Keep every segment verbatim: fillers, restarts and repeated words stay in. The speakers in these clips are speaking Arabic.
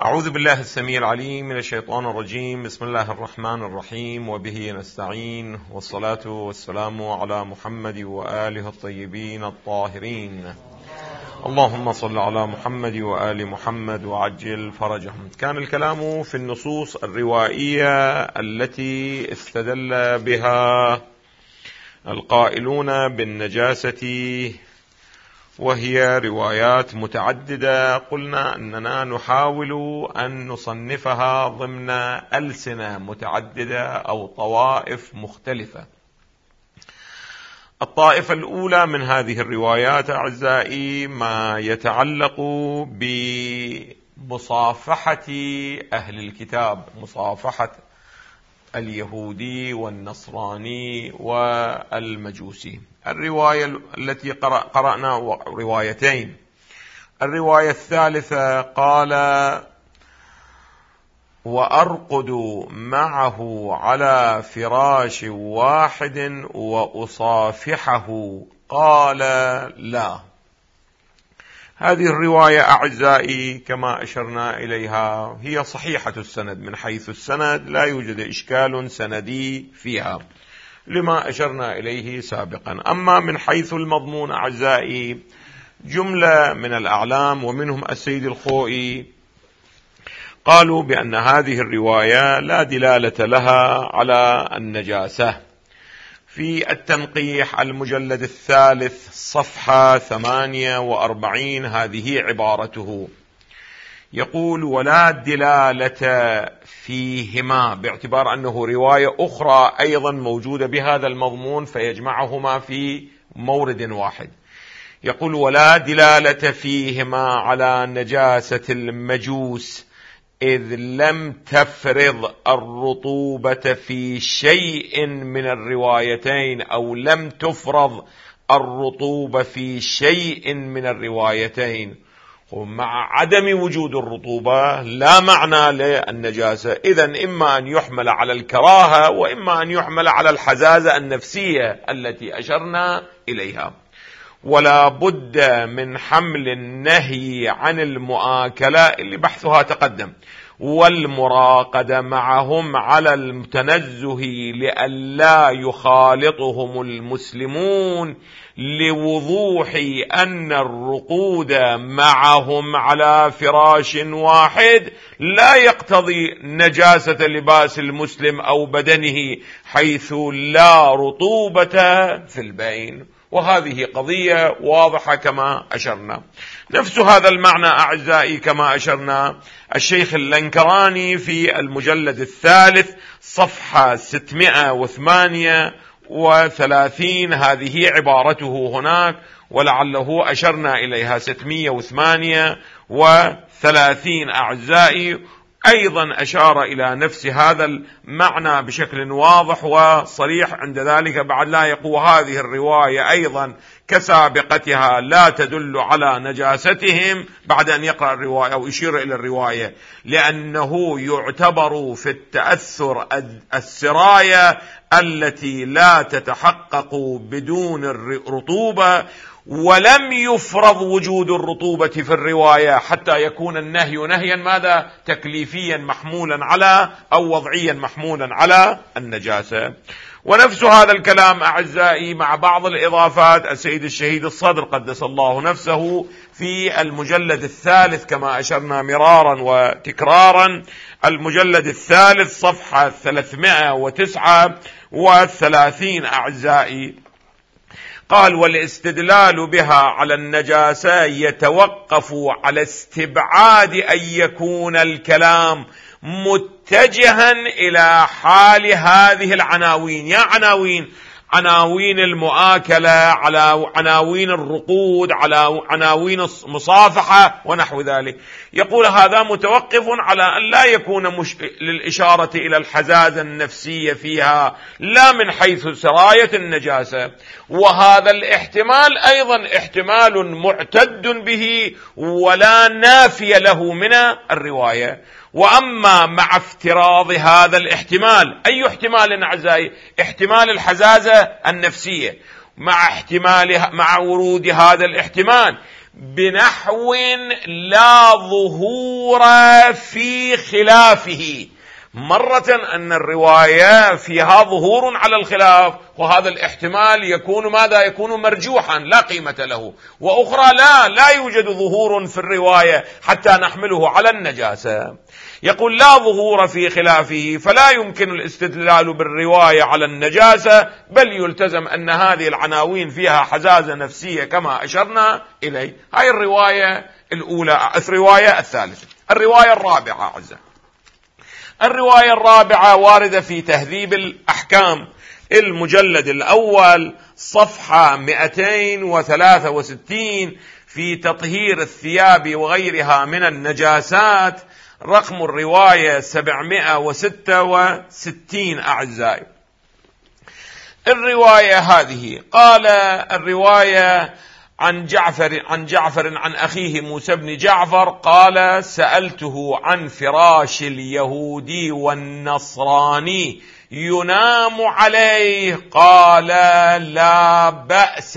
أعوذ بالله السميع العليم من الشيطان الرجيم. بسم الله الرحمن الرحيم، وبه نستعين، والصلاة والسلام على محمد وآله الطيبين الطاهرين. اللهم صل على محمد وآل محمد وعجل فرجهم. كان الكلام في النصوص الروائية التي استدل بها القائلون بالنجاسة، وهي روايات متعددة. قلنا أننا نحاول أن نصنفها ضمن ألسنة متعددة أو طوائف مختلفة. الطائفة الأولى من هذه الروايات أعزائي ما يتعلق بمصافحة أهل الكتاب، مصافحة اليهودي والنصراني والمجوسي. الرواية التي قرأنا روايتين. الرواية الثالثة قال: وأرقد معه على فراش واحد وأصافحه، قال لا. هذه الرواية أعزائي كما أشرنا إليها هي صحيحة السند، من حيث السند لا يوجد إشكال سندي فيها لما أشرنا إليه سابقا. أما من حيث المضمون أعزائي، جملة من الأعلام ومنهم السيد الخوئي قالوا بأن هذه الرواية لا دلالة لها على النجاسة. في التنقيح المجلد الثالث صفحة ثمانية وأربعين هذه عبارته، يقول: ولا دلالة فيهما، باعتبار أنه رواية أخرى أيضا موجودة بهذا المضمون فيجمعهما في مورد واحد. يقول: ولا دلالة فيهما على نجاسة المجوس، إذ لم تفرض الرطوبة في شيء من الروايتين، أو لم تفرض الرطوبة في شيء من الروايتين. ومع عدم وجود الرطوبة لا معنى للنجاسة، إذن إما أن يحمل على الكراهة وإما أن يحمل على الحزازة النفسية التي أشرنا إليها. ولا بد من حمل النهي عن المؤاكلة اللي بحثها تقدم والمراقدة معهم على التنزه لئلا يخالطهم المسلمون، لوضوح أن الرقود معهم على فراش واحد لا يقتضي نجاسة لباس المسلم أو بدنه، حيث لا رطوبة في البين. وهذه قضية واضحة كما أشرنا. نفس هذا المعنى أعزائي كما أشرنا الشيخ اللنكراني في المجلد الثالث صفحة ستمائة وثمانية وثلاثين هذه عبارته هناك، ولعله أشرنا إليها ستمائة وثمانية وثلاثين أعزائي، أيضا أشار إلى نفس هذا المعنى بشكل واضح وصريح. عند ذلك بعد لا يقول هذه الرواية أيضا كسابقتها لا تدل على نجاستهم، بعد أن يقرأ الرواية أو يشير إلى الرواية، لأنه يعتبر في التأثر السراية التي لا تتحقق بدون الرطوبة، ولم يفرض وجود الرطوبة في الرواية حتى يكون النهي نهيا ماذا؟ تكليفيا محمولا على أو وضعيا محمولا على النجاسة. ونفس هذا الكلام أعزائي مع بعض الإضافات السيد الشهيد الصدر قدس الله نفسه في المجلد الثالث كما أشرنا مرارا وتكرارا، المجلد الثالث صفحة ثلاثمائة وتسعة وثلاثين أعزائي، قال: والاستدلال بها على النجاسة يتوقف على استبعاد أن يكون الكلام متجها إلى حال هذه العناوين. يا عناوين عناوين المؤاكلة، على عناوين الرقود، على عناوين المصافحة ونحو ذلك. يقول هذا متوقف على أن لا يكون مش... للإشارة إلى الحزازة النفسية فيها، لا من حيث سراية النجاسة. وهذا الاحتمال أيضا احتمال معتد به ولا نافي له من الرواية. وأما مع افتراض هذا الاحتمال، أي احتمال أعزائي؟ احتمال الحزازة النفسية. مع احتمال مع ورود هذا الاحتمال بنحو لا ظهور في خلافه. مرة أن الرواية فيها ظهور على الخلاف، وهذا الاحتمال يكون ماذا؟ يكون مرجوحا لا قيمة له. وأخرى لا لا يوجد ظهور في الرواية حتى نحمله على النجاسة. يقول لا ظهور في خلافه، فلا يمكن الاستدلال بالرواية على النجاسة، بل يلتزم أن هذه العناوين فيها حزازة نفسية كما أشرنا إليه. هاي الرواية الأولى. الرواية الثالثة. الرواية الرابعة عزة. الرواية الرابعة واردة في تهذيب الأحكام المجلد الأول صفحة مئتين وثلاثة وستين في تطهير الثياب وغيرها من النجاسات، رقم الرواية سبعمائة وستة وستين أعزائي. الرواية هذه قال الرواية عن جعفر عن جعفر عن أخيه موسى بن جعفر قال: سألته عن فراش اليهودي والنصراني ينام عليه، قال: لا بأس.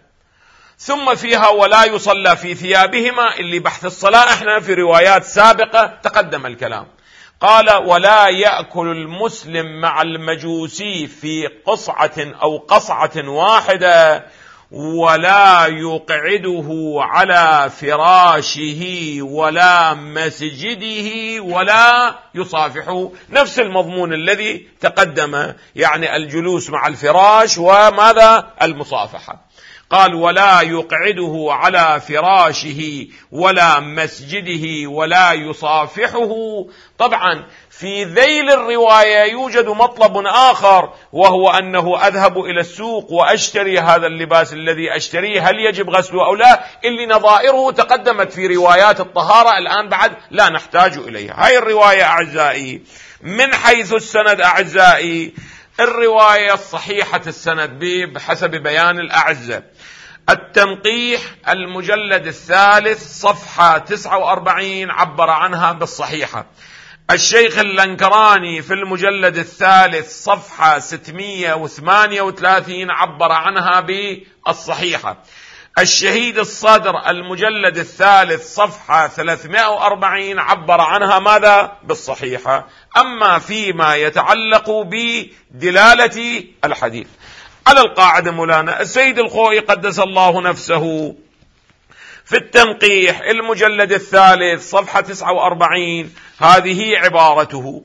ثم فيها: ولا يصلى في ثيابهما، اللي بحث الصلاة احنا في روايات سابقة تقدم الكلام. قال: ولا يأكل المسلم مع المجوسي في قصعة أو قصعة واحدة، ولا يقعده على فراشه ولا مسجده ولا يصافحه. نفس المضمون الذي تقدم، يعني الجلوس مع الفراش وماذا؟ المصافحة. قال: ولا يقعده على فراشه ولا مسجده ولا يصافحه. طبعا في ذيل الرواية يوجد مطلب آخر، وهو أنه أذهب إلى السوق وأشتري هذا اللباس الذي أشتريه، هل يجب غسله أو لا؟ اللي نظائره تقدمت في روايات الطهارة، الآن بعد لا نحتاج إليها. هاي الرواية أعزائي. من حيث السند أعزائي، الرواية الصحيحة السند بحسب بيان الأعزة. التنقيح المجلد الثالث صفحة تسعة وأربعين عبر عنها بالصحيحة. الشيخ اللنكراني في المجلد الثالث صفحة ستمائة وثمانية وثلاثين عبر عنها بالصحيحة. الشهيد الصدر المجلد الثالث صفحة ثلاثمائة وأربعين عبر عنها ماذا؟ بالصحيحة. أما فيما يتعلق بدلالة الحديث على القاعدة مولانا السيد الخوئي قدس الله نفسه في التنقيح المجلد الثالث صفحة تسعة وأربعين هذه عبارته،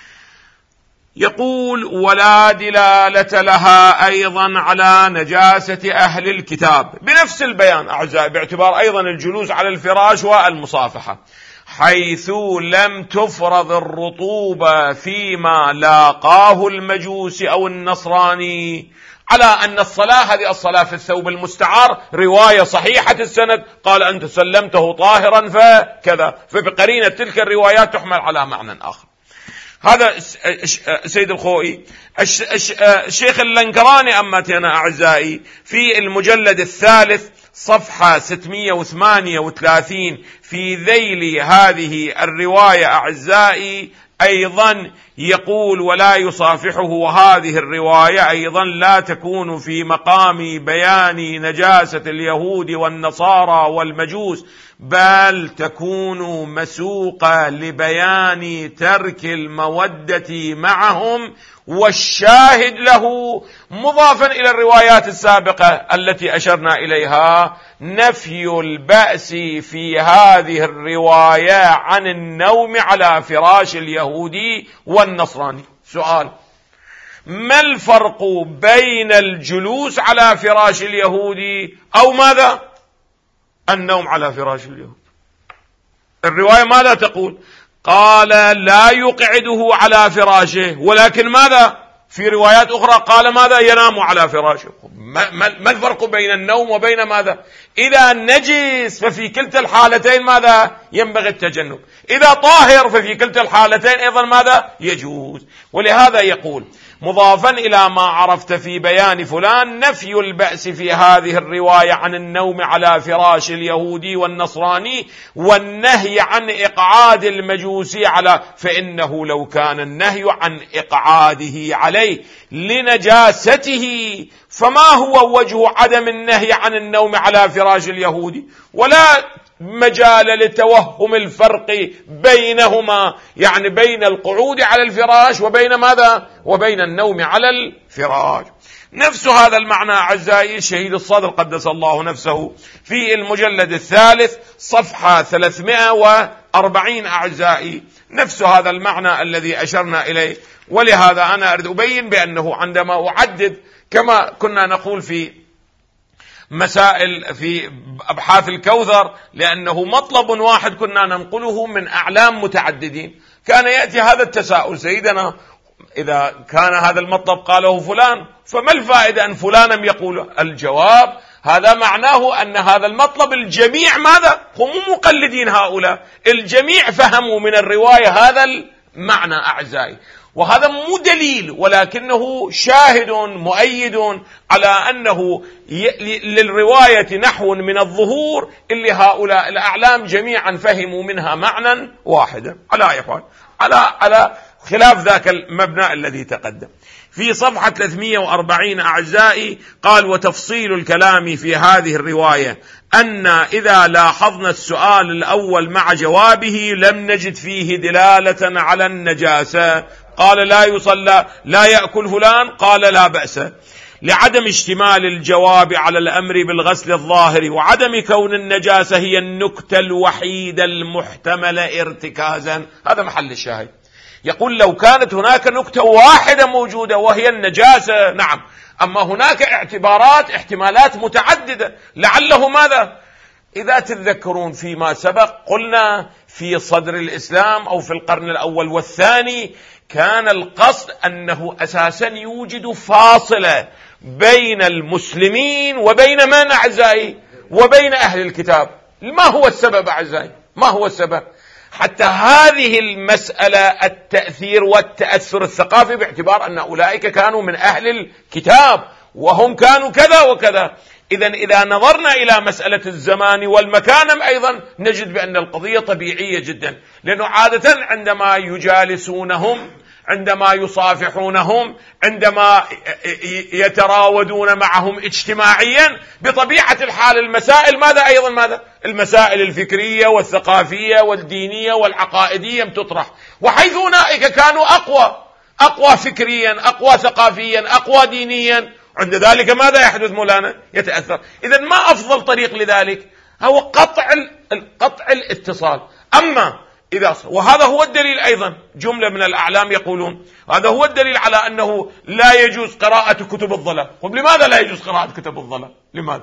يقول: ولا دلالة لها أيضا على نجاسة أهل الكتاب، بنفس البيان أعزائي، باعتبار أيضا الجلوس على الفراش والمصافحة، حيث لم تفرض الرطوبة فيما لاقاه المجوس أو النصراني، على أن الصلاة هذه الصلاة في الثوب المستعار رواية صحيحة السند، قال: أنت سلمته طاهرا فكذا، فبقرينة تلك الروايات تحمل على معنى آخر. هذا سيد الخوئي. الشيخ اللنكراني أمتنا أعزائي في المجلد الثالث صفحة ستمائة وثمانية وثلاثين في ذيل هذه الرواية أعزائي أيضا يقول: ولا يصافحه. وهذه الرواية أيضا لا تكون في مقام بيان نجاسة اليهود والنصارى والمجوس، بل تكون مسوقة لبيان ترك المودة معهم، والشاهد له مضافا إلى الروايات السابقة التي أشرنا إليها نفي البأس في هذه الرواية عن النوم على فراش اليهودي والنصراني. سؤال: ما الفرق بين الجلوس على فراش اليهودي أو ماذا؟ النوم على فراش اليهود. الرواية ماذا تقول؟ قال: لا يقعده على فراشه، ولكن ماذا؟ في روايات أخرى قال ماذا؟ ينام على فراشه. ما, ما الفرق بين النوم وبين ماذا؟ إذا نجس ففي كلتا الحالتين ماذا؟ ينبغي التجنب. إذا طاهر ففي كلتا الحالتين أيضا ماذا؟ يجوز. ولهذا يقول: مضافا إلى ما عرفت في بيان فلان نفي البأس في هذه الرواية عن النوم على فراش اليهودي والنصراني والنهي عن إقعاد المجوسي على، فإنه لو كان النهي عن إقعاده عليه لنجاسته فما هو وجه عدم النهي عن النوم على فراش اليهودي؟ ولا مجال لتوهم الفرق بينهما، يعني بين القعود على الفراش وبين ماذا؟ وبين النوم على الفراش. نفس هذا المعنى أعزائي الشهيد الصادق قدس الله نفسه في المجلد الثالث صفحة ثلاثمائة وأربعين أعزائي، نفس هذا المعنى الذي أشرنا إليه. ولهذا أنا أريد أبين بأنه عندما أعدد كما كنا نقول في مسائل في أبحاث الكوثر، لأنه مطلب واحد كنا ننقله من أعلام متعددين، كان يأتي هذا التساؤل: سيدنا إذا كان هذا المطلب قاله فلان فما الفائدة أن فلانا يقول؟ الجواب: هذا معناه أن هذا المطلب الجميع ماذا؟ هم مقلدين هؤلاء، الجميع فهموا من الرواية هذا المعنى أعزائي. وهذا مو دليل ولكنه شاهد مؤيد على أنه للرواية نحو من الظهور اللي هؤلاء الأعلام جميعا فهموا منها معنى واحدا على يفعل على على خلاف ذاك المبنى الذي تقدم. في صفحة ثلاثمائة وأربعين أعزائي قال: وتفصيل الكلام في هذه الرواية أن إذا لاحظنا السؤال الأول مع جوابه لم نجد فيه دلالة على النجاسة. قال: لا يصلى لا يأكل فلان، قال: لا بأس، لعدم اشتمال الجواب على الأمر بالغسل الظاهر وعدم كون النجاسة هي النكتة الوحيدة المحتملة ارتكازا. هذا محل الشاهد. يقول: لو كانت هناك نكتة واحدة موجودة وهي النجاسة نعم، أما هناك اعتبارات احتمالات متعددة، لعله ماذا؟ إذا تتذكرون فيما سبق قلنا في صدر الإسلام أو في القرن الأول والثاني كان القصد أنه أساسا يوجد فاصلة بين المسلمين وبين من أعزائي؟ وبين أهل الكتاب. ما هو السبب أعزائي؟ ما هو السبب؟ حتى هذه المسألة التأثير والتأثر الثقافي، باعتبار أن أولئك كانوا من أهل الكتاب وهم كانوا كذا وكذا. إذن إذا نظرنا إلى مسألة الزمان والمكان أيضا نجد بأن القضية طبيعية جدا، لأنه عادة عندما يجالسونهم، عندما يصافحونهم، عندما يتراودون معهم اجتماعيا، بطبيعة الحال المسائل ماذا أيضا ماذا؟ المسائل الفكرية والثقافية والدينية والعقائدية تطرح، وحيث أولئك كانوا أقوى أقوى فكريا، أقوى ثقافيا، أقوى دينيا، عند ذلك ماذا يحدث مولانا؟ يتأثر. إذن ما أفضل طريق لذلك؟ هو قطع قطع الاتصال. أما إذا وهذا هو الدليل أيضا، جملة من الأعلام يقولون هذا هو الدليل على أنه لا يجوز قراءة كتب الضلال. طيب لماذا لا يجوز قراءة كتب الضلال؟ لماذا؟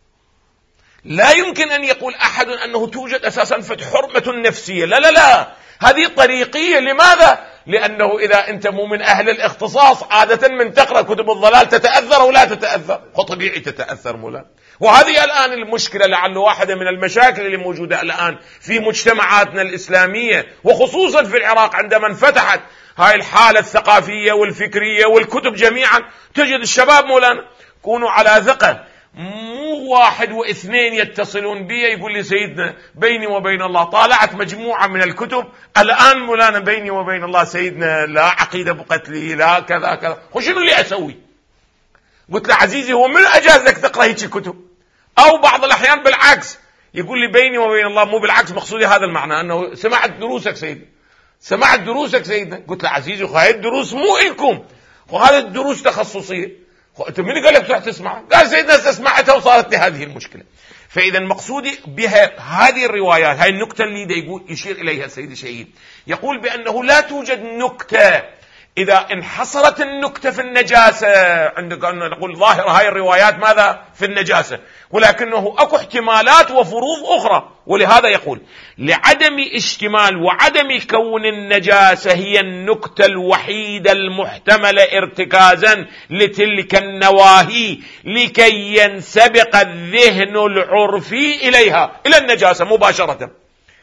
لا يمكن أن يقول أحد أنه توجد أساسا حرمة نفسية، لا لا لا، هذه طريقية. لماذا؟ لأنه إذا أنت مو من أهل الاختصاص عادة من تقرأ كتب الضلال تتأثر أو لا تتأثر؟ طبيعي تتأثر مولانا. وهذه الآن المشكلة، لعل واحدة من المشاكل اللي موجودة الآن في مجتمعاتنا الإسلامية، وخصوصا في العراق عندما انفتحت هاي الحالة الثقافية والفكرية والكتب جميعا، تجد الشباب مولانا كونوا على ثقة، مو واحد واثنين يتصلون بي يقول لي سيدنا بيني وبين الله طالعت مجموعة من الكتب الآن مولانا بيني وبين الله سيدنا لا عقيدة بقتلي لا كذا كذا، وشنو اللي أسوي؟ قلت له عزيزي هو من أجاز لك تقرأ هيك الكتب؟ أو بعض الأحيان بالعكس يقول لي بيني وبين الله، مو بالعكس، مقصودي هذا المعنى أنه سمعت دروسك سيدنا، سمعت دروسك سيدنا. قلت له عزيزي هاي الدروس مو إلكم، وهذا الدروس تخصصية. أنت من قال لك تروح تسمع؟ قال سيدنا استسمعتها وصارت لي هذه المشكلة. فإذا مقصودي بها هذه الروايات، هاي النكتة اللي يقول يشير إليها السيد الشهيد، يقول بأنه لا توجد نكتة إذا انحصرت النكتة في النجاسة، عندك نقول ظاهر هاي الروايات ماذا؟ في النجاسة، ولكنه أكو احتمالات وفروض أخرى. ولهذا يقول لعدم اشتمال وعدم كون النجاسة هي النكتة الوحيدة المحتملة ارتكازا لتلك النواهي لكي ينسبق الذهن العرفي إليها، إلى النجاسة مباشرة.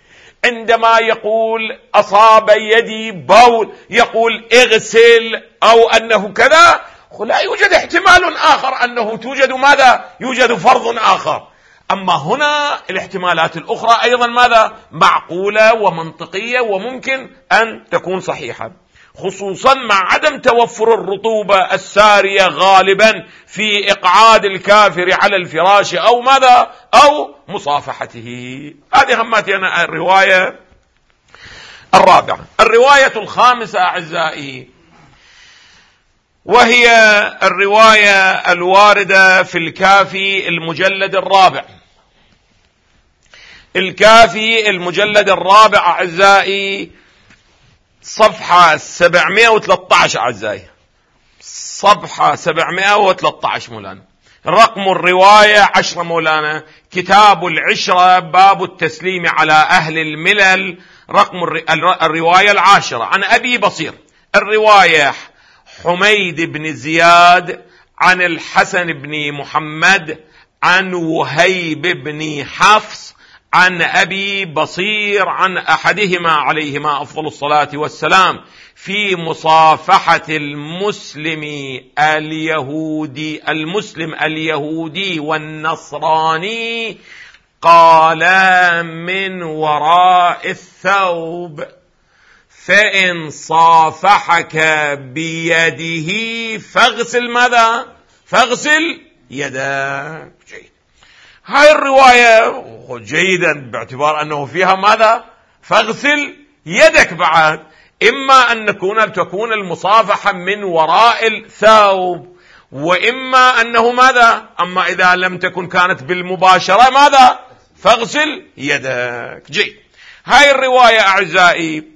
عندما يقول أصاب يدي بول يقول اغسل أو أنه كذا، لا يوجد احتمال آخر أنه توجد ماذا؟ يوجد فرض آخر. أما هنا الاحتمالات الأخرى أيضا ماذا؟ معقولة ومنطقية وممكن أن تكون صحيحة، خصوصا مع عدم توفر الرطوبة السارية غالبا في إقعاد الكافر على الفراش أو ماذا؟ أو مصافحته. هذه هماتي أنا الرواية الرابعة. الرواية الخامسة أعزائي، وهي الرواية الواردة في الكافي المجلد الرابع. الكافي المجلد الرابع أعزائي صفحة سبعمائة وثلاثة عشر أعزائي، صفحة سبعمائة وثلاثة عشر مولانا. رقم الرواية عشرة مولانا، كتاب العشرة باب التسليم على أهل الملل. رقم الرواية العاشرة عن أبي بصير. الرواية حميد بن زياد عن الحسن بن محمد عن وهيب بن حفص عن أبي بصير عن أحدهما عليهما أفضل الصلاة والسلام في مصافحة المسلم اليهودي المسلم اليهودي والنصراني، قال من وراء الثوب، فإن صافحك بيده فاغسل ماذا؟ فاغسل يدك. جيد. هاي الرواية جيدا باعتبار أنه فيها ماذا؟ فاغسل يدك. بعد إما أن نكون تكون المصافحة من وراء الثوب، وإما أنه ماذا؟ أما إذا لم تكن كانت بالمباشرة ماذا؟ فاغسل يدك. جيد. هاي الرواية أعزائي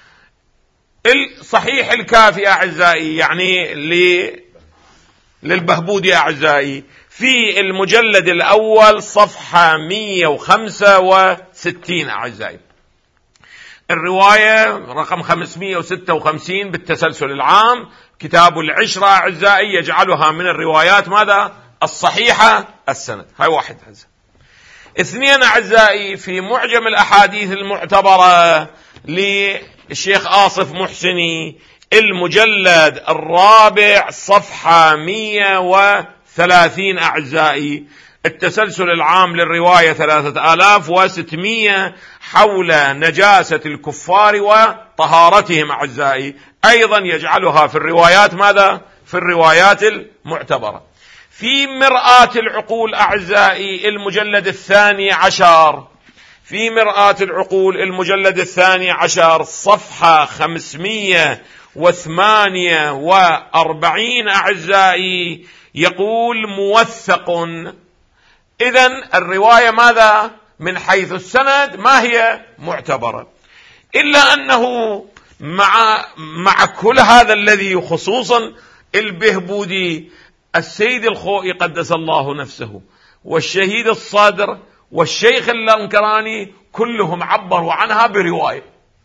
الصحيح الكافي أعزائي يعني للبهبودي أعزائي في المجلد الأول صفحة مئة وخمسة وستين أعزائي. الرواية رقم خمسمئة وستة وخمسين بالتسلسل العام. كتاب العشرة أعزائي يجعلها من الروايات ماذا؟ الصحيحة السند. هاي واحد. هذا اثنين أعزائي في معجم الأحاديث المعتبرة للشيخ آصف محسني، المجلد الرابع صفحة مئة وثلاثين أعزائي، التسلسل العام للرواية ثلاثة آلاف وستمئة حول نجاسة الكفار وطهارتهم أعزائي، أيضا يجعلها في الروايات ماذا؟ في الروايات المعتبرة. في مرآة العقول أعزائي المجلد الثاني عشر، في مرآة العقول المجلد الثاني عشر صفحة خمسمئة وثمانية وأربعين أعزائي، يقول موثق. إذن الرواية ماذا؟ من حيث السند ما هي معتبرة، إلا أنه مع مع كل هذا الذي خصوصا البهبودي، السيد الخوئي قدس الله نفسه والشهيد الصادر والشيخ اللانكراني كلهم عبروا عنها برواية،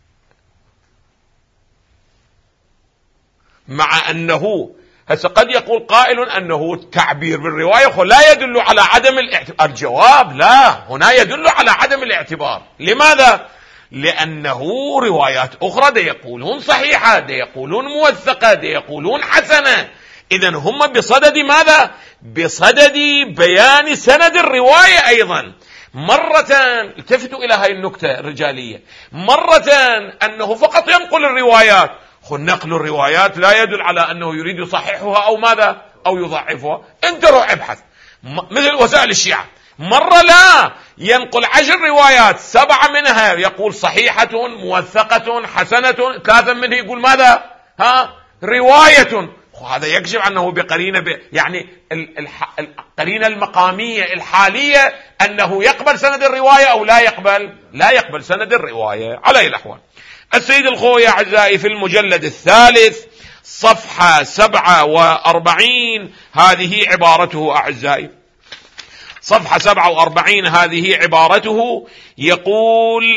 مع أنه هسه قد يقول قائل أنه التعبير بالرواية لا يدل على عدم الاعتبار. الجواب لا، هنا يدل على عدم الاعتبار. لماذا؟ لأنه روايات أخرى دي يقولون صحيحة، دي يقولون موثقة، دي يقولون حسنة. إذن هم بصدد ماذا؟ بصدد بيان سند الرواية أيضا. مرة التفتوا إلى هاي النكتة الرجالية، مرة أنه فقط ينقل الروايات. خل نقل الروايات لا يدل على أنه يريد يصححها أو ماذا؟ أو يضعفها. انت روح ابحث مثل وسائل الشيعة، مرة لا ينقل عشر روايات، سبعة منها يقول صحيحة موثقة حسنة، ثلاثة منها يقول ماذا؟ ها رواية. هذا يكشف عنه بقرينة ب... يعني القرينة المقامية الحالية أنه يقبل سند الرواية أو لا يقبل، لا يقبل سند الرواية على أي الأحوال. السيد الخوئي أعزائي في المجلد الثالث صفحة سبعة وأربعين هذه عبارته أعزائي، صفحة سبعة وأربعين هذه عبارته، يقول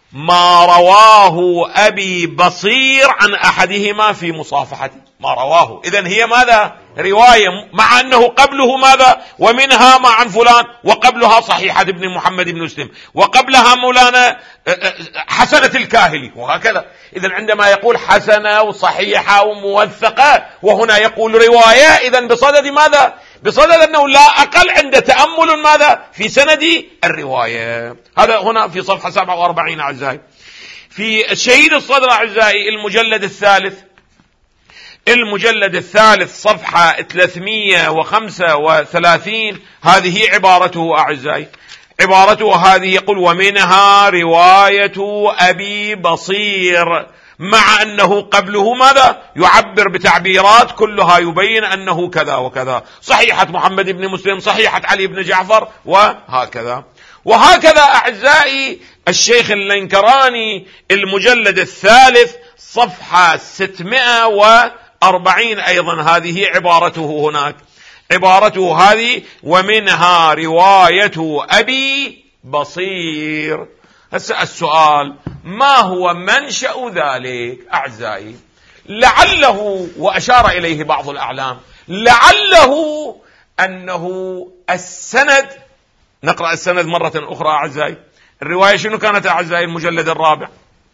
ما رواه أبي بصير عن أحدهما في مصافحته، ما رواه. إذن هي ماذا؟ رواية، مع أنه قبله ماذا؟ ومنها ما عن فلان، وقبلها صحيحة ابن محمد بن مسلم، وقبلها مولانا حسنة الكاهلي، وهكذا. إذن عندما يقول حسنة وصحيحة وموثقة، وهنا يقول رواية، إذن بصدد ماذا؟ بصدد أنه لا أقل عند تأمل ماذا؟ في سند الرواية. هذا هنا في صفحة سبعة وأربعين أعزائي. في الشهيد الصدر أعزائي المجلد الثالث، المجلد الثالث صفحة ثلاثمئة وخمسة وثلاثين، هذه عبارته أعزائي، عبارته هذه، يقول: ومنها رواية أبي بصير، مع أنه قبله ماذا؟ يعبر بتعبيرات كلها يبين أنه كذا وكذا، صحيحة محمد بن مسلم، صحيحة علي بن جعفر، وهكذا وهكذا أعزائي. الشيخ اللينكراني المجلد الثالث صفحة ستمئة وأربعين أيضا، هذه عبارته هناك، عبارته هذه: ومنها رواية أبي بصير. هسه السؤال: ما هو منشأ ذلك أعزائي؟ لعله، وأشار إليه بعض الأعلام، لعله أنه السند. نقرأ السند مرة أخرى أعزائي. الرواية شنو كانت أعزائي؟ المجلد الرابع.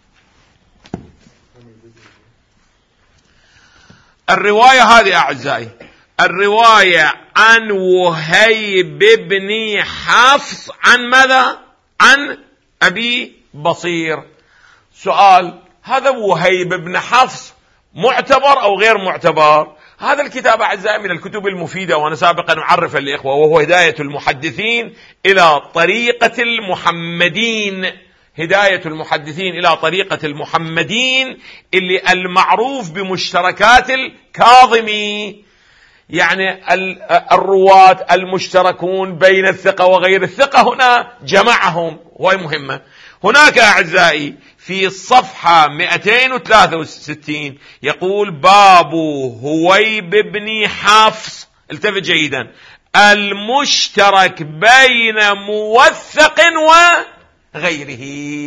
الرواية هذه أعزائي، الرواية عن وهيب بن حفص عن ماذا؟ عن أبي بصير. سؤال: هذا وهيب بن حفص معتبر أو غير معتبر؟ هذا الكتاب أعزائي من الكتب المفيدة، وأنا سابقا أعرف الإخوة، وهو هداية المحدثين إلى طريقة المحمدين، هداية المحدثين إلى طريقة المحمدين، اللي المعروف بمشتركات الكاظمي، يعني الرواة المشتركون بين الثقة وغير الثقة، هنا جمعهم، وهي مهمة. هناك أعزائي في الصفحة مئتين وثلاثة وستين يقول: باب هويب بن حفص، التفت جيدا، المشترك بين موثق وغيره.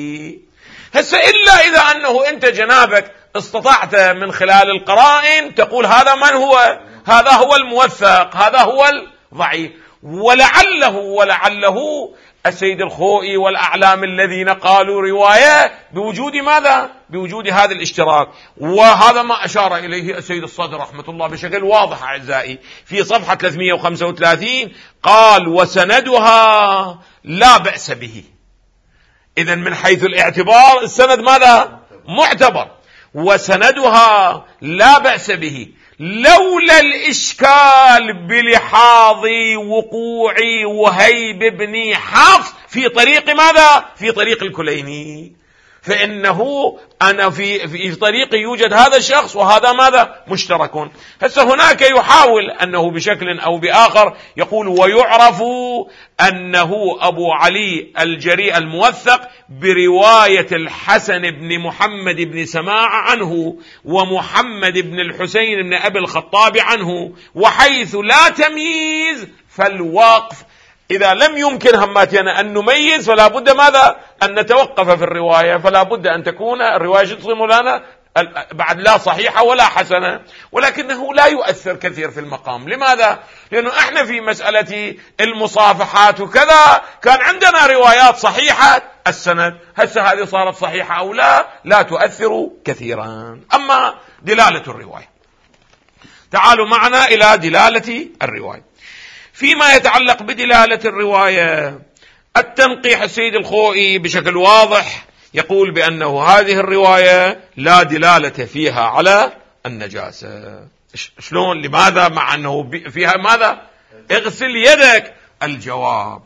هسه إلا إذا أنه أنت جنابك استطعت من خلال القرائن تقول هذا من هو؟ هذا هو الموثق، هذا هو الضعيف. ولعله ولعله السيد الخوئي والأعلام الذين قالوا رواية بوجود ماذا؟ بوجود هذا الاشتراك. وهذا ما أشار إليه السيد الصدر رحمة الله بشكل واضح أعزائي في صفحة ثلاثمئة وخمسة وثلاثين، قال: وسندها لا بأس به. إذن من حيث الاعتبار السند ماذا؟ معتبر، وسندها لا بأس به، لولا الإشكال بلحاظ وقوع وهيب بن حفص في طريق ماذا؟ في طريق الكليني، فإنه أنا في, في طريقي يوجد هذا الشخص وهذا ماذا؟ مشتركون. هسه هناك يحاول أنه بشكل أو بآخر يقول: ويعرف أنه أبو علي الجريء الموثق برواية الحسن بن محمد بن سماع عنه، ومحمد بن الحسين بن أبي الخطاب عنه، وحيث لا تمييز فالوقف. إذا لم يمكن هماتنا أن نميز فلا بد ماذا؟ أن نتوقف في الرواية، فلا بد أن تكون الرواية تصم لنا بعد لا صحيحة ولا حسنة، ولكنه لا يؤثر كثير في المقام. لماذا؟ لأنه احنا في مسألة المصافحات وكذا كان عندنا روايات صحيحة السند، هسه هذه صارت صحيحة أو لا لا تؤثر كثيرا. أما دلالة الرواية، تعالوا معنا إلى دلالة الرواية. فيما يتعلق بدلالة الرواية، التنقيح السيد الخوئي بشكل واضح يقول بأنه هذه الرواية لا دلالة فيها على النجاسة. شلون؟ لماذا؟ مع أنه فيها ماذا؟ اغسل يدك. الجواب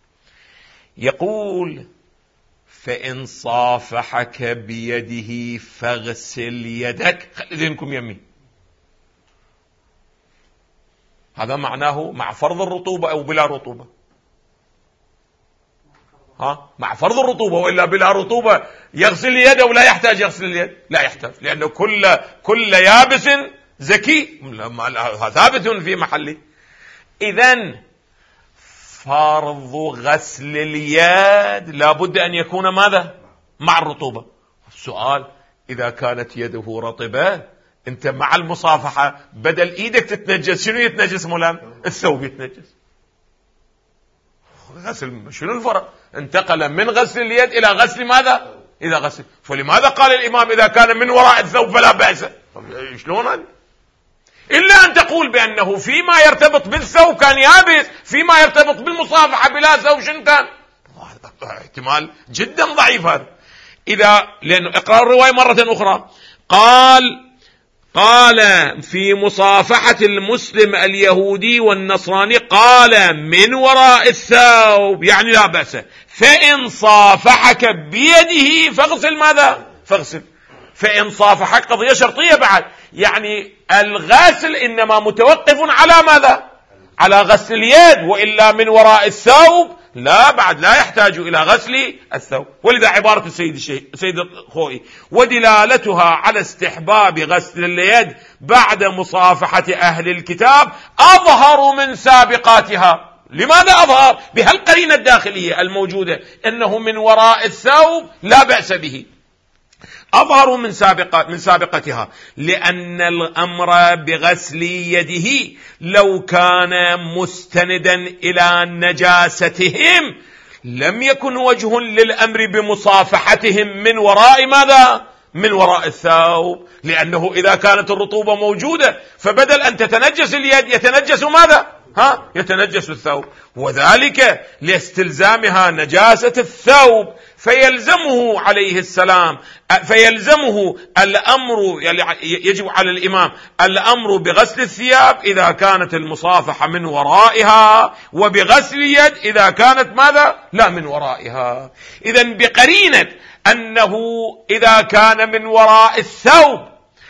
يقول: فإن صافحك بيده فاغسل يدك. خلي ذهنكم يمي، هذا معناه مع فرض الرطوبة أو بلا رطوبة؟ ها، مع فرض الرطوبة، وإلا بلا رطوبة يغسل يده ولا يحتاج يغسل اليد؟ لا يحتاج، لأنه كل كل يابس زكي، ثابت في محله. إذن فرض غسل اليد لا بد أن يكون ماذا؟ مع الرطوبة. السؤال إذا كانت يده رطبة أنت مع المصافحة بدل إيدك تتنجس شنو يتنجس مولانا؟ الثوب يتنجس. غسل شنو الفرق؟ انتقل من غسل اليد إلى غسل ماذا؟ إلى غسل. فلماذا قال الإمام إذا كان من وراء الثوب فلا بأس؟ شلون هذا؟ إلا أن تقول بأنه فيما يرتبط بالثوب كان يابس، فيما يرتبط بالمصافحة بلا ثوب شن كان؟ احتمال جدا ضعيف هذا. إذا لأنه إقرار الرواية مرة أخرى قال قال في مصافحة المسلم اليهودي والنصراني قال من وراء الثوب يعني لا بأس، فإن صافحك بيده فاغسل ماذا؟ فاغسل. فإن صافحك قضية شرطية بعد، يعني الغسل إنما متوقف على ماذا؟ على غسل اليد، وإلا من وراء الثوب لا بعد لا يحتاج إلى غسل الثوب. ولذا عبارة السيد الشيخ سيد الخوئي ودلالتها على استحباب غسل اليد بعد مصافحة أهل الكتاب أظهر من سابقاتها. لماذا أظهر؟ بهالقرينة الداخلية الموجودة أنه من وراء الثوب لا بأس به، أظهر من سابقة من سابقتها، لأن الأمر بغسل يده لو كان مستندا إلى نجاستهم لم يكن وجه للأمر بمصافحتهم من وراء ماذا؟ من وراء الثوب، لأنه إذا كانت الرطوبة موجودة فبدل أن تتنجس اليد يتنجس ماذا؟ ها؟ يتنجس الثوب، وذلك لاستلزامها نجاسة الثوب، فيلزمه عليه السلام فيلزمه الأمر، يجب على الإمام الأمر بغسل الثياب إذا كانت المصافحة من ورائها، وبغسل اليد إذا كانت ماذا؟ لا من ورائها. إذن بقرينة أنه إذا كان من وراء الثوب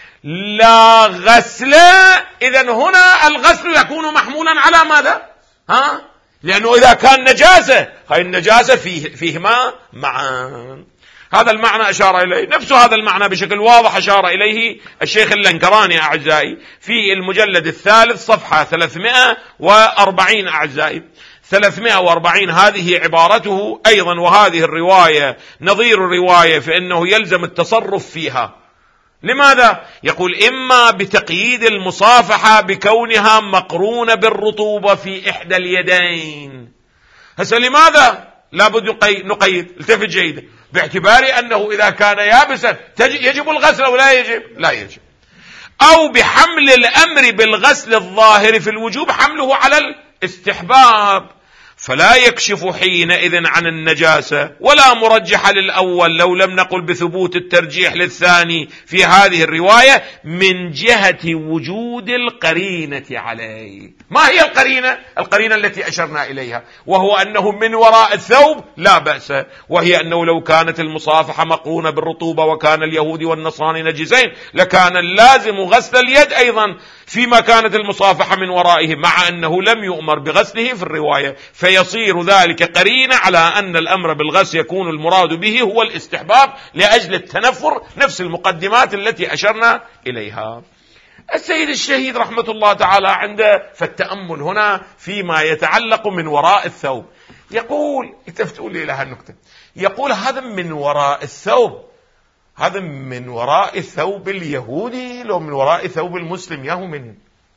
لا غسل، إذن هنا الغسل يكون محمولا على ماذا؟ ها؟ لأنه إذا كان نجاسة هاي النجاسة فيه فيهما معا. هذا المعنى أشار إليه، نفس هذا المعنى بشكل واضح أشار إليه الشيخ اللنكراني أعزائي في المجلد الثالث صفحة ثلاثمائة وأربعين أعزائي، ثلاثمائة وأربعين هذه عبارته أيضا. وهذه الرواية نظير الرواية فإنه يلزم التصرف فيها. لماذا؟ يقول إما بتقييد المصافحة بكونها مقرونة بالرطوبة في إحدى اليدين. هسه لماذا لابد نقيد؟ التفت جيدا، باعتبار أنه إذا كان يابسا يجب الغسل أو لا يجب؟ لا يجب. أو بحمل الأمر بالغسل الظاهر في الوجوب حمله على الاستحباب، فلا يكشف حينئذ عن النجاسة، ولا مرجح للأول لو لم نقل بثبوت الترجيح للثاني في هذه الرواية من جهة وجود القرينة عليه. ما هي القرينة؟ القرينة التي أشرنا إليها، وهو أنه من وراء الثوب لا بأس، وهي أنه لو كانت المصافحة مقرونة بالرطوبة وكان اليهودي والنصراني نجسين لكان اللازم غسل اليد أيضا فيما كانت المصافحة من ورائه، مع أنه لم يؤمر بغسله في الرواية، فيصير ذلك قرينة على أن الأمر بالغسل يكون المراد به هو الاستحباب لأجل التنفر، نفس المقدمات التي أشرنا إليها. السيد الشهيد رحمة الله تعالى عنده فالتأمل هنا فيما يتعلق من وراء الثوب، يقول اتفتوا لي لها النكتة، يقول هذا من وراء الثوب، هذا من وراء ثوب اليهودي لو من وراء ثوب المسلم ياهو من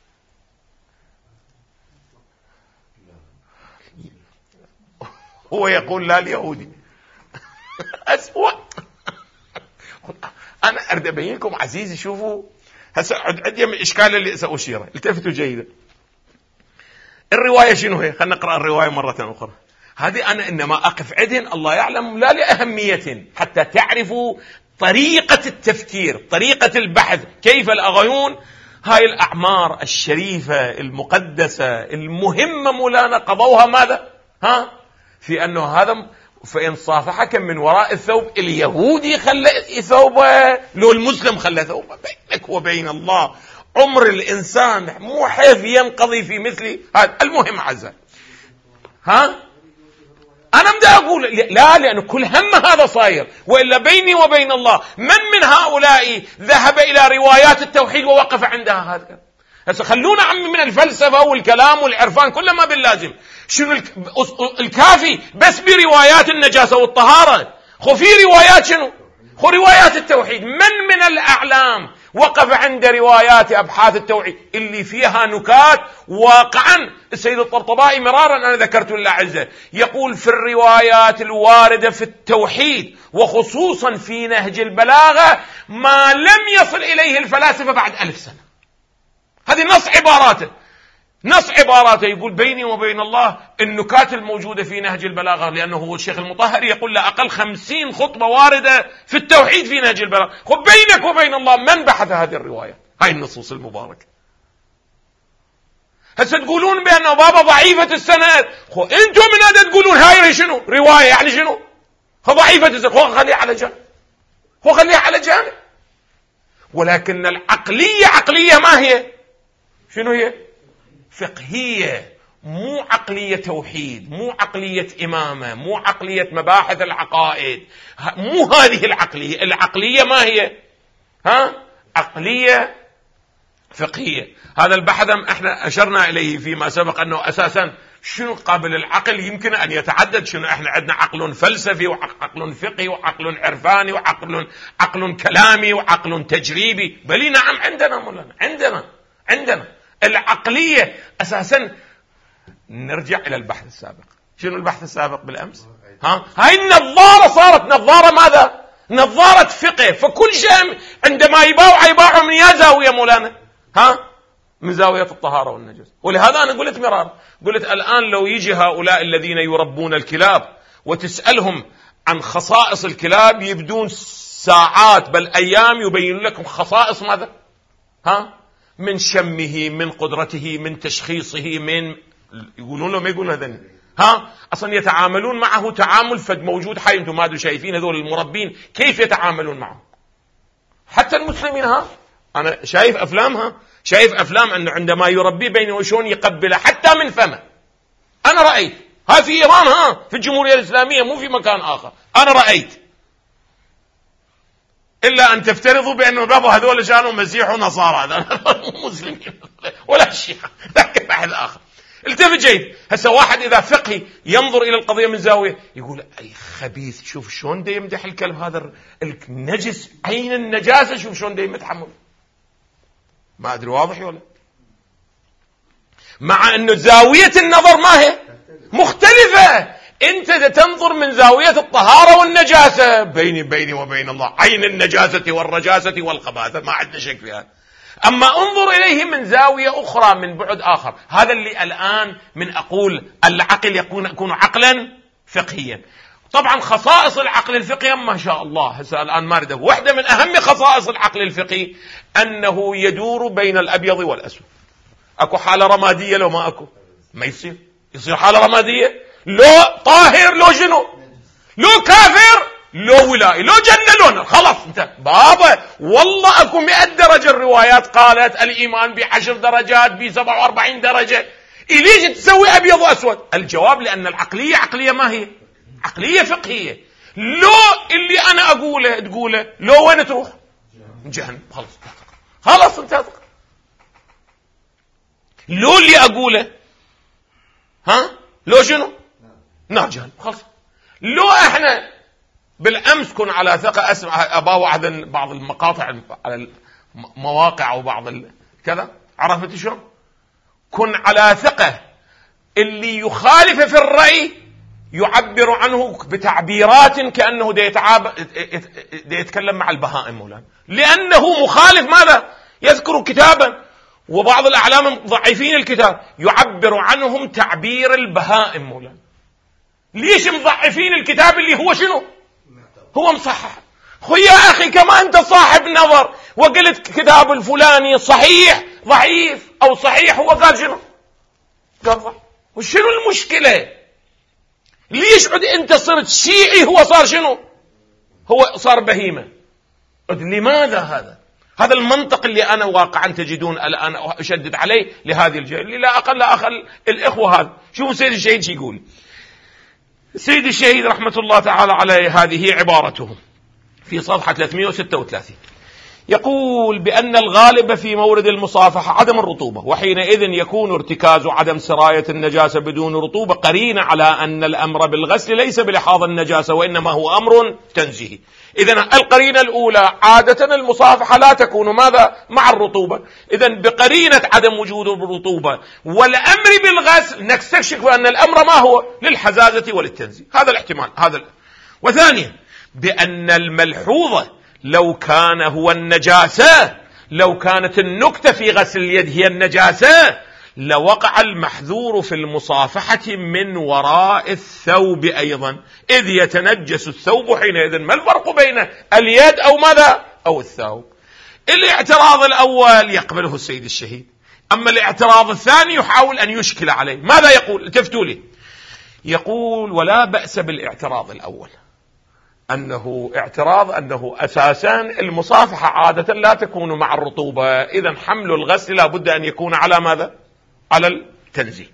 هو يقول لا اليهودي أسوأ. أنا أريد أبينكم عزيزي، شوفوا هسه عندي من الإشكال اللي سأشيره، التفتوا جيدا. الرواية شنو هي؟ خلينا نقرأ الرواية مرة أخرى. هذه أنا إنما أقف عدن الله يعلم لا لأهمية، حتى تعرفوا طريقة التفكير، طريقة البحث، كيف الأغيون هاي الأعمار الشريفة المقدسة المهمة مولانا قضوها ماذا؟ ها؟ في أنه هذا فإن صافحك من وراء الثوب، اليهودي خلى ثوبه لو المسلم خلى ثوبه، بينك وبين الله عمر الإنسان مو حيث ينقضي في مثل هذا. المهم عزة، ها أنا بدي أقول لا، لأن كل هم هذا صاير، وإلا بيني وبين الله من من هؤلاء ذهب إلى روايات التوحيد ووقف عندها هذا؟ هسه خلونا عمي من الفلسفة والكلام والعرفان كله ما باللازم. شنو الكافي بس بروايات النجاسة والطهارة، خو في روايات شنو؟ خو روايات التوحيد. من من الأعلام وقف عند روايات أبحاث التوحيد اللي فيها نكات؟ واقعا السيد الطبطبائي مرارا أنا ذكرت الله عزه يقول في الروايات الواردة في التوحيد وخصوصا في نهج البلاغة ما لم يصل إليه الفلاسفة بعد ألف سنة. هذه نص عباراته، نص عباراته يقول بيني وبين الله النكات الموجودة في نهج البلاغة، لأنه هو الشيخ المطهري يقول لا أقل خمسين خطبة واردة في التوحيد في نهج البلاغة. خب بينك وبين الله من بحث هذه الروايات، هاي النصوص المباركة؟ هسه تقولون بأنه بابا ضعيفة السند، خو أنتم من هذا تقولون هاي شنو رواية يعني شنو؟ خو ضعيفة السند، خو خليها على جانب، خو خليها على جانب. ولكن العقلية عقلية ما هي؟ شنو هي؟ فقهية، مو عقلية توحيد، مو عقلية إمامة، مو عقلية مباحث العقائد، مو هذه العقلية. العقلية ما هي؟ ها؟ عقلية فقهية. هذا البحث احنا أشرنا إليه فيما سبق أنه أساسا شنو قابل العقل يمكن أن يتعدد. شنو احنا عندنا عقل فلسفي وعقل فقهي وعقل عرفاني وعقل عقل كلامي وعقل تجريبي. بلي نعم عندنا مولانا، عندنا عندنا العقلية أساسا. نرجع إلى البحث السابق. شنو البحث السابق بالأمس؟ ها؟ هاي النظارة صارت نظارة ماذا؟ نظارة فقه. فكل شيء عندما يباوع يباوع من يا زاوية مولانا، ها؟ من زاوية الطهارة والنجس. ولهذا أنا قلت مرار، قلت الآن لو يجي هؤلاء الذين يربون الكلاب وتسألهم عن خصائص الكلاب يبدون ساعات بل أيام يبين لكم خصائص ماذا؟ ها؟ من شمه، من قدرته، من تشخيصه، من يقولون له ما يقولون هذا، ها؟ أصلا يتعاملون معه تعامل فد موجود حي. أنتم ما أدري شايفين هذول المربين كيف يتعاملون معه. حتى المسلمين، ها؟ أنا شايف أفلامها، شايف أفلام أنه عندما يربي بينه وشون يقبله حتى من فمه. أنا رأيت ها في إيران، ها في الجمهورية الإسلامية، مو في مكان آخر. أنا رأيت، إلا أن تفترضوا بأنه بابا هذول كانوا مسيح ونصارى، هذا مو مسلمين ولا شيء، ذاك بحث آخر. التفت جيد. هسه واحد إذا فقهي ينظر إلى القضية من زاوية يقول أي خبيث، شوف شلون دا يمدح الكلب هذا النجس، عين النجاسة، شوف شلون دا يتحمل. ما أدري واضح ولا؟ مع أنه زاوية النظر ما هي مختلفة. أنت تنظر من زاوية الطهارة والنجاسة، بيني بيني وبين الله عين النجاسة والرجاسة والخباثة، ما عندنا شك فيها. أما انظر إليه من زاوية أخرى، من بعد آخر. هذا اللي الآن من أقول العقل يكون يكون عقلا فقهيا. طبعا خصائص العقل الفقهي ما شاء الله هسه الآن ماردة. واحدة من أهم خصائص العقل الفقهي أنه يدور بين الأبيض والأسود. أكو حالة رمادية لو ما أكو ما يصير يصير حالة رمادية. لو طاهر لو شنو، لو كافر لو ولاي، لو جنة لو، خلاص انت بابا. والله اكو مئة درجة. الروايات قالت الإيمان بعشر درجات، بسبع واربعين درجة. ليش تسوي أبيض وأسود؟ الجواب لأن العقلية عقلية ما هي؟ عقلية فقهية. لو اللي أنا أقوله تقوله، لو وين تروح؟ جهنم. خلاص خلاص انت. لو اللي أقوله، ها؟ لو شنو؟ نار جهنم. خلاص. لو احنا بالأمس كن على ثقة، أسمع أبا بعض المقاطع على المواقع أو بعض كذا، عرفت شو؟ كن على ثقة اللي يخالف في الرأي يعبر عنه بتعبيرات كأنه دي, يتعاب... دي يتكلم مع البهائم مولانا، لأنه مخالف ماذا؟ يذكر كتابا وبعض الأعلام ضعيفين الكتاب يعبر عنهم تعبير البهائم مولانا. ليش مضعفين الكتاب اللي هو شنو؟ هو مصحح. خو يا أخي كما أنت صاحب نظر وقلت كتاب الفلاني صحيح ضعيف أو صحيح، هو قال شنو؟ قال ضعيف. وشنو المشكلة؟ ليش عد أنت صرت شيعي هو صار شنو؟ هو صار بهيمة. لماذا هذا؟ هذا المنطق اللي أنا واقعا تجدون الآن أشدد عليه لهذه الجهة اللي لا أقل لا أقل الإخوة. هذا شوفوا سيد الشهيد شو يقول. سيد الشهيد رحمة الله تعالى عليه هذه عبارته في صفحة ثلاثمئة وستة وثلاثين، يقول بأن الغالب في مورد المصافحة عدم الرطوبة، وحينئذ يكون ارتكاز عدم سراية النجاسة بدون رطوبة قرينة على أن الأمر بالغسل ليس بلحاظ النجاسة وإنما هو أمر تنزيهي. إذن القرينة الأولى عادة المصافحة لا تكون ماذا؟ مع الرطوبة. إذن بقرينة عدم وجود الرطوبة والأمر بالغسل نستكشف أن الأمر ما هو؟ للحزازة وللتنزيه. هذا الاحتمال هذا. وثانيا بأن الملحوظة لو كان هو النجاسة، لو كانت النكتة في غسل اليد هي النجاسة لوقع المحذور في المصافحة من وراء الثوب أيضا، إذ يتنجس الثوب حينئذ. ما الفرق بين اليد أو ماذا؟ أو الثوب. الاعتراض الأول يقبله السيد الشهيد، أما الاعتراض الثاني يحاول أن يشكل عليه. ماذا يقول؟ التفتوا لي. يقول ولا بأس بالاعتراض الأول، أنه اعتراض أنه أساسا المصافحة عادة لا تكون مع الرطوبة، إذن حمل الغسل لا بد أن يكون على ماذا؟ على التنزيه.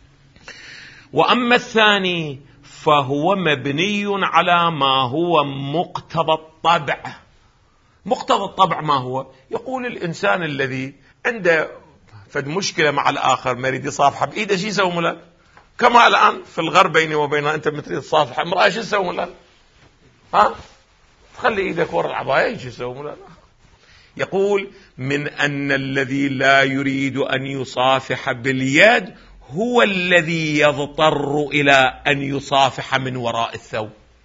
وأما الثاني فهو مبني على ما هو مقتضى الطبع. مقتضى الطبع ما هو؟ يقول الإنسان الذي عنده فد مشكلة مع الآخر ما يريد يصافحه بإيده شو يسوي ملا؟ كما الآن في الغرب بيني وبينها أنت مثل تصافح امرأة شو يسوي ملا؟ ها؟ تخلي إيدك ورا العباية شو يسوي ملا؟ يقول من أن الذي لا يريد أن يصافح باليد هو الذي يضطر إلى أن يصافح من وراء الثوب.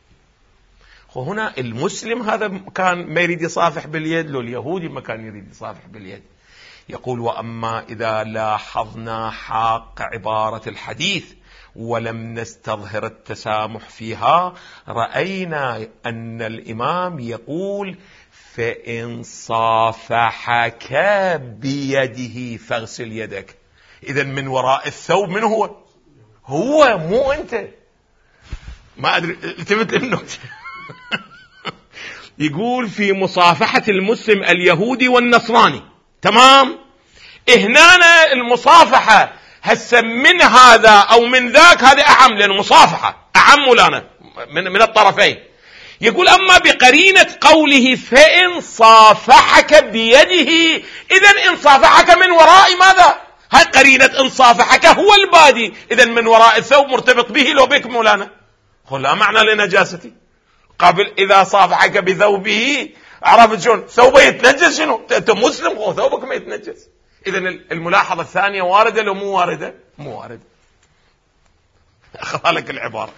وهنا المسلم هذا كان ما يريد يصافح باليد، لو اليهودي ما كان يريد يصافح باليد. يقول وأما إذا لاحظنا حق عبارة الحديث ولم نستظهر التسامح فيها رأينا أن الإمام يقول فإن صافحك بيده فاغسل يدك. إذن من وراء الثوب من هو؟ هو مو أنت. ما أدري التفت للنكتة. يقول في مصافحة المسلم اليهودي والنصراني تمام. هنا المصافحة هسه من هذا أو من ذاك هذا أعم، لأن مصافحة أعم لنا من, من الطرفين. يقول أما بقرينة قوله فإن صافحك بيده، إذن إن صافحك من وراء ماذا؟ هاي قرينة إن صافحك هو البادي، إذن من وراء الثوب مرتبط به لو بك مولانا. قل لا معنى لنجاستي. قبل إذا صافحك بثوبه عرفت شلون؟ ثوبه يتنجس شنو؟ أنت مسلم وثوبك ما يتنجس. إذن الملاحظة الثانية واردة لو مو واردة؟ مو واردة. أخذ العبارة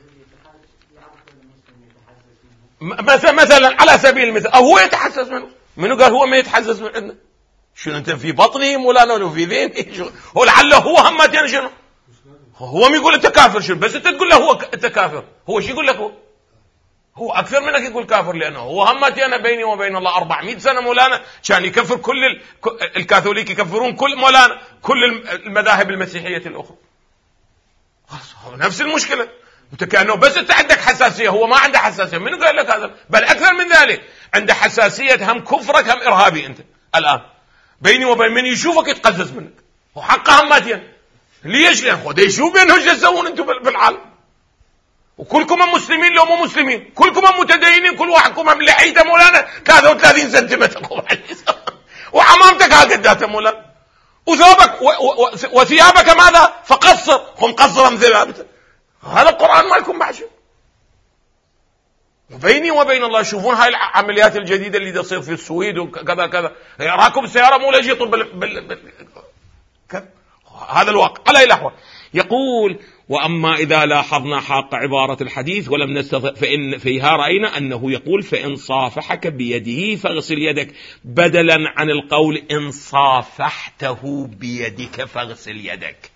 مثلا على سبيل المثال أو هو يتحسس منه. منو قال هو ما يتحسس من عندنا؟ شنو أنت في بطني مولانا ولا في ذهني؟ هو لعله هو همتين شنو؟ هو ما يقول أنت كافر شنو؟ بس أنت تقول له هو أنت كافر، هو شو يقول لك؟ هو هو أكثر منك يقول كافر، لأنه هو همتي أنا بيني وبين الله أربعمائة سنة مولانا كان يكفر كل الكاثوليك يكفرون كل مولانا كل المذاهب المسيحية الأخرى. نفس المشكلة. أنت كأنه بس أنت عندك حساسية، هو ما عنده حساسية. من قال لك هذا؟ بل أكثر من ذلك عنده حساسية، هم كفرك هم إرهابي. أنت الآن بيني وبين من يشوفك يتقزز منك وحقه همتين. ليش؟ لأن خذ يشوف بينهم ايش تسوون أنتم بالعالم، وكلكم مسلمين لو مو مسلمين، كلكم متدينين، كل واحدكم هم لحيته مولانا ثلاثة وثلاثين سنتيمتر وعمامتك هكذا مولانا وثوبك وثيابك ماذا؟ فقصر، هم قصرا ثيابك. هذا القرآن ما يكون بعشر. وبيني وبين الله شوفون هاي العمليات الجديدة اللي تصير في السويد وكذا كذا، راكب السيارة مو لاجي يطل بال... بال... بال... هذا الواقع. على أي لحظة يقول وأما إذا لاحظنا حق عبارة الحديث ولم نستطع فإن فيها رأينا أنه يقول فإن صافحك بيده فاغسل يدك، بدلا عن القول إن صافحته بيدك فاغسل يدك.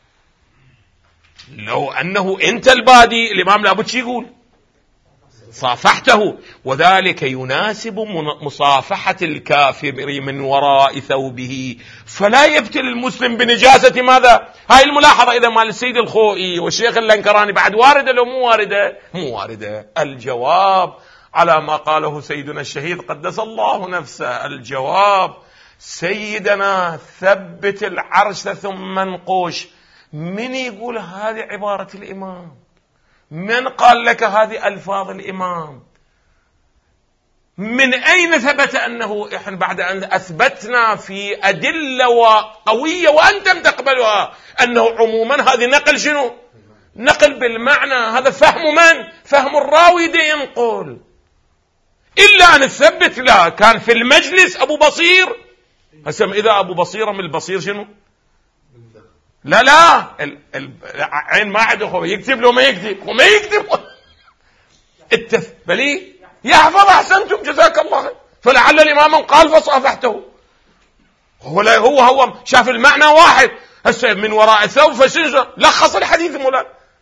لو أنه أنت البادي الإمام لابد يقول صافحته، وذلك يناسب مصافحة الكافر من وراء ثوبه، فلا يبتل المسلم بنجاسة ماذا؟ هاي الملاحظة إذا مال السيد الخوئي والشيخ اللنكراني بعد واردة لو مو واردة؟ مو واردة. الجواب على ما قاله سيدنا الشهيد قدس الله نفسه، الجواب سيدنا ثبت العرش ثم انقوش. من يقول هذه عبارة الإمام؟ من قال لك هذه ألفاظ الإمام؟ من أين ثبت أنه إحنا بعد أن أثبتنا في أدلة وقوية وأنتم تقبلها أنه عموما هذه نقل شنو؟ نقل بالمعنى. هذا فهم من؟ فهم الراوي دي ينقل. إلا أن تثبت لا كان في المجلس أبو بصير. هسم إذا أبو بصير من البصير شنو؟ لا لا العين ما عنده يكتب له ما يكتب وما يكتب التف بلي يحفظ أحسنتم جزاك الله. فلعل الإمام قال فصافحته. هو لا هو هو شاف المعنى واحد. هسه من وراء ثوب فسنجر لخص الحديث مولانا.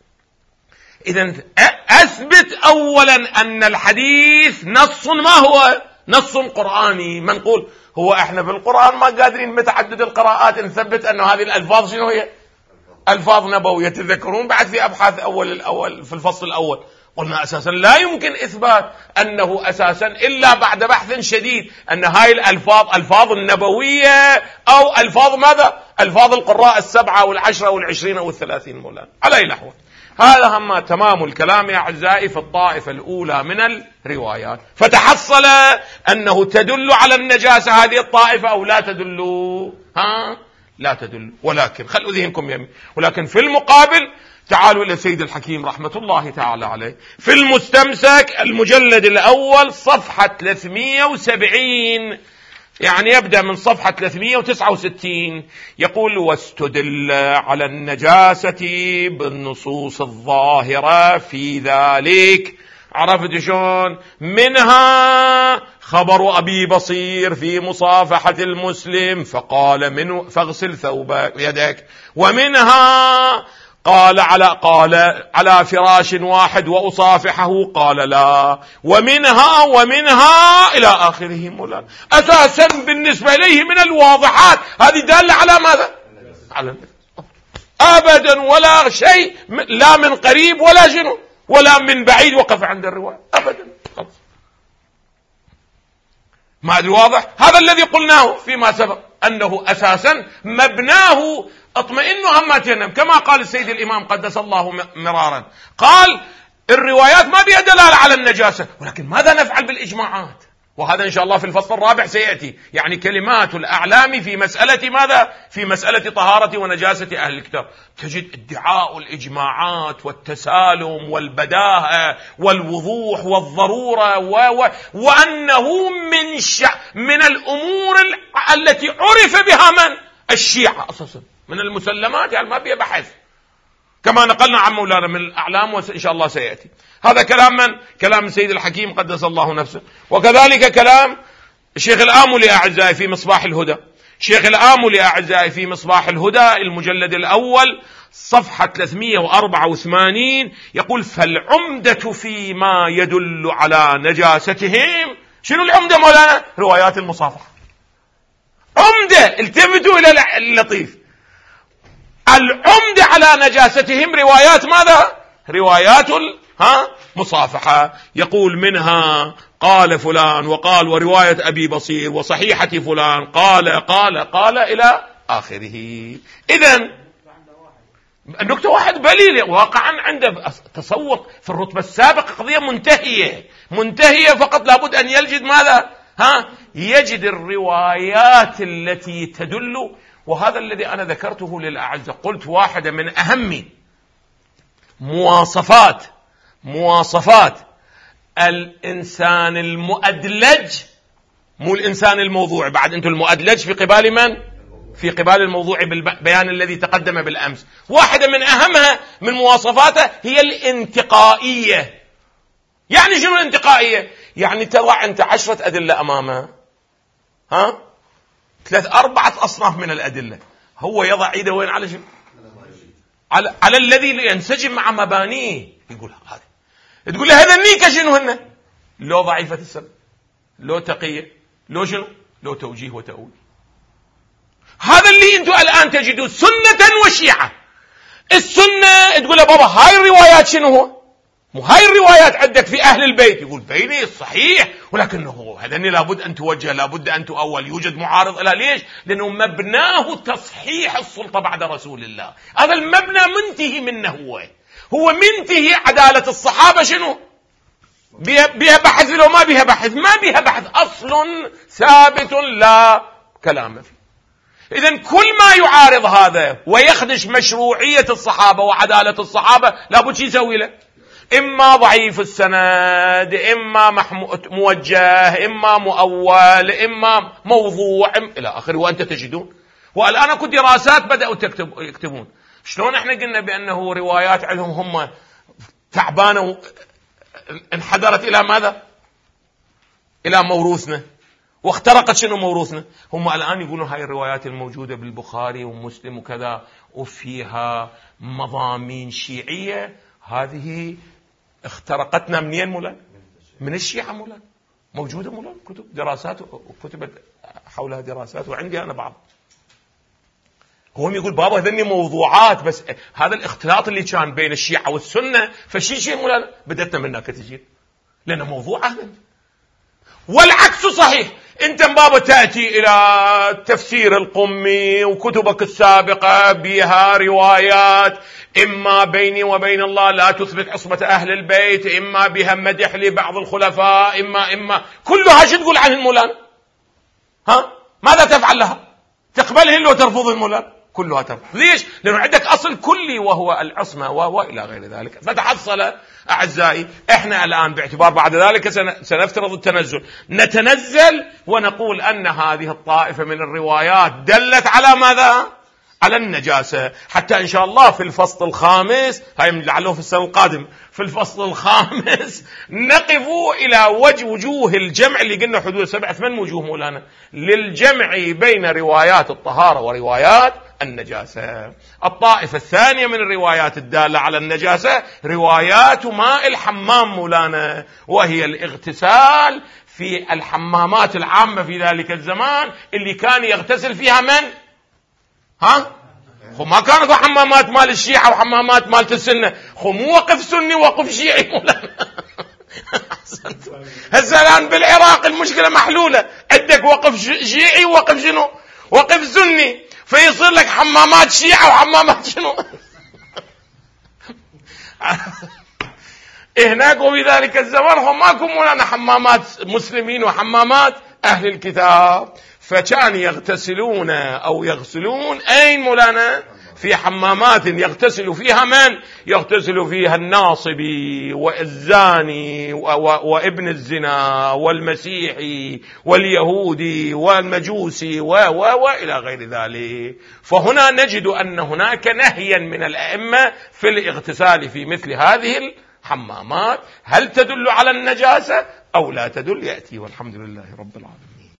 إذن أثبت أولا أن الحديث نص ما هو نص قرآني منقول. هو احنا في القرآن ما قادرين متعدد القراءات نثبت أنه هذه الألفاظ شنو هي؟ ألفاظ نبوية. تذكرون بعد في أبحاث أول الأول في الفصل الأول قلنا أساسا لا يمكن إثبات أنه أساسا إلا بعد بحث شديد أن هاي الألفاظ ألفاظ النبوية أو ألفاظ ماذا؟ ألفاظ القراء السبعة والعشرة والعشرين والثلاثين مولانا. على أي نحو هذا هم تمام الكلام يا أعزائي في الطائفة الأولى من الروايات. فتحصل أنه تدل على النجاسة هذه الطائفة أو لا تدل؟ ها لا تدل. ولكن خلوا ذهنكم يمين. ولكن في المقابل تعالوا إلى سيد الحكيم رحمة الله تعالى عليه في المستمسك المجلد الأول صفحة ثلاثمائة وسبعين يعني يبدأ من صفحة ثلاثمائة وتسعة وستين يقول واستدل على النجاسة بالنصوص الظاهرة في ذلك. عرفت شلون؟ منها خبر أبي بصير في مصافحة المسلم فقال منه فاغسل ثوبك يدك. ومنها قال على قال على فراش واحد وأصافحه قال لا. ومنها ومنها إلى آخره مولانا. أساسا بالنسبة إليه من الواضحات هذه دالة على ماذا؟ على أبدا ولا شيء لا من قريب ولا جنو ولا من بعيد وقف عند الرواية أبدا. ما أدري واضح. هذا الذي قلناه فيما سبق أنه أساسا مبناه اطمئنوا هم تنم كما قال السيد الإمام قدس الله مرارا. قال الروايات ما بها دلالة على النجاسة ولكن ماذا نفعل بالإجماعات؟ وهذا إن شاء الله في الفصل الرابع سيأتي. يعني كلمات الأعلام في مسألة ماذا؟ في مسألة طهارة ونجاسة أهل الكتاب. تجد ادعاء الإجماعات والتسالم والبداهة والوضوح والضرورة و... و... وأنه من ش... من الأمور التي عرف بها من؟ الشيعة أساسا من المسلمات يعني ما بيها بحث كما نقلنا عن مولانا من الأعلام وإن شاء الله سيأتي. هذا كلام من؟ كلام السيد الحكيم قدس الله نفسه. وكذلك كلام الشيخ الآملي أعزائي في مصباح الهدى. الشيخ الآملي أعزائي في مصباح الهدى المجلد الأول صفحة ثلاثمائة وأربعة وثمانين يقول فالعمدة فيما يدل على نجاستهم. شنو العمدة مولانا؟ روايات المصافحة. عمدة. التفتوا إلى اللطيف. العمدة على نجاستهم روايات ماذا؟ روايات ها مصافحة. يقول منها قال فلان وقال ورواية أبي بصير وصحيحة فلان قال قال قال إلى آخره. إذن النكتة واحد بليلة واقعا عنده تصور في الرتبة السابقة قضية منتهية منتهية فقط لابد أن يجد ماذا؟ ها يجد الروايات التي تدل. وهذا الذي أنا ذكرته للأعزة. قلت واحدة من أهم مواصفات مواصفات الإنسان المؤدلج مو الإنسان الموضوعي. بعد أنتم المؤدلج في قبال من؟ في قبال الموضوعي بالبيان الذي تقدم بالأمس. واحدة من أهمها من مواصفاته هي الانتقائية. يعني شنو الانتقائية؟ يعني تضع أنت عشرة أدلة أمامه ها ثلاث أربعة أصناف من الأدلة هو يضع إيده وين على شنو؟ على, على الذي ينسجم مع مبانيه. يقول هذا تقول له هذا النيكة شنو هن؟ لو ضعيفة السبب لو تقية لو شنو؟ لو توجيه وتأويل. هذا اللي انتم الآن تجدوا سنة وشيعة. السنة تقول له بابا هاي الروايات شنو هو؟ مو هاي الروايات عندك في أهل البيت. يقول بيني الصحيح ولكنه هذا لابد أن توجه لابد أن تؤول. يوجد معارض لها. ليش؟ لأنه مبناه تصحيح السلطة بعد رسول الله. هذا المبنى منتهي منه. هو هو منتهي عدالة الصحابة شنو؟ بها بحث لو ما بها بحث، ما بها بحث، أصل ثابت لا كلام فيه. إذن كل ما يعارض هذا ويخدش مشروعية الصحابة وعدالة الصحابة لابد يسوي له، إما ضعيف السند، إما موجه، إما مؤول، إما موضوع إلى آخره. وأنت تجدون والآن أكو دراسات بدأوا تكتب يكتبون شلون احنا قلنا بأنه روايات عندهم هم تعبانة انحدرت إلى ماذا؟ إلى موروثنا، واخترقت شنو موروثنا. هم الآن يقولون هاي الروايات الموجودة بالبخاري ومسلم وكذا وفيها مضامين شيعية، هذه اخترقتنا منين مولانا؟ من الشيعة مولانا، موجودة مولانا كتب دراسات وكتبت حولها دراسات، وعندي أنا بعض. هو يقول بابا هذني موضوعات، بس هذا الاختلاط اللي كان بين الشيعة والسنة فشي شيء مولانا بدتنا منها كتجير لأنه موضوع أهلا. والعكس صحيح، انت بابا تأتي الى تفسير القمي وكتبك السابقة بها روايات اما بيني وبين الله لا تثبت عصمة اهل البيت، اما بها مدح لبعض الخلفاء، اما اما كلها شو تقول عن المولانا؟ ها ماذا تفعل لها؟ تقبلهن لو ترفض المولانا؟ كلها ترفض. ليش؟ لانه عندك اصل كلي وهو العصمة والى غير ذلك. فتحصل أعزائي احنا الآن باعتبار بعد ذلك سنفترض التنزل، نتنزل ونقول أن هذه الطائفة من الروايات دلت على ماذا؟ على النجاسة، حتى إن شاء الله في الفصل الخامس، هاي لعله في السنة القادم، في الفصل الخامس نقف إلى وجه وجوه الجمع اللي قلنا حدود سبعة ثمان وجوه مولانا للجمع بين روايات الطهارة وروايات النجاسة. الطائفة الثانية من الروايات الدالة على النجاسة روايات ماء الحمام مولانا، وهي الاغتسال في الحمامات العامة في ذلك الزمان اللي كان يغتسل فيها من؟ ها؟ خو ما كانت حمامات مال الشيعة وحمامات مال السنة، خو مو وقف سني وقف شيعي مولانا. هسه الآن بالعراق المشكلة محلولة، عندك وقف شيعي ووقف شنو؟ وقف سني، فيصير لك حمامات شيعة وحمامات شنو؟ هناك وفي ذلك الزمان هم ماكو مولانا حمامات مسلمين وحمامات أهل الكتاب، فكان يغتسلون أو يغسلون أين مولانا؟ في حمامات يغتسل فيها من؟ يغتسل فيها الناصبي والزاني وابن الزنا والمسيحي واليهودي والمجوسي وإلى غير ذلك. فهنا نجد أن هناك نهيا من الأئمة في الاغتسال في مثل هذه الحمامات. هل تدل على النجاسة أو لا تدل؟ يأتي والحمد لله رب العالمين.